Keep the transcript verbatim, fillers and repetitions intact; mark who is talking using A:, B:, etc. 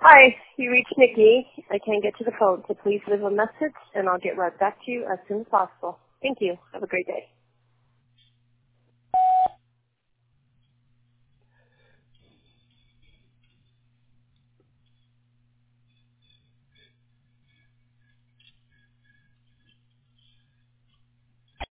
A: Hi, you reached Nikki. I can't get to the phone, so please leave a message, and I'll get right back to you as soon as possible. Thank you. Have a great day.